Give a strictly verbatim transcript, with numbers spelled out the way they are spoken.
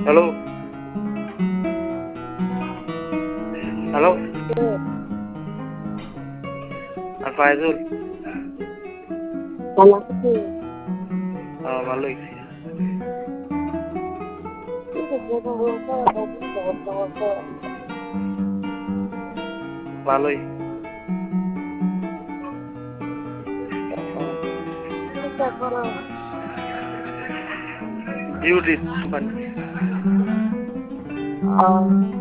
Hello hello আর ফায়জুল ভালো আছি। হ্যাঁ ভালোই ভালোই ডিউটি দোকানে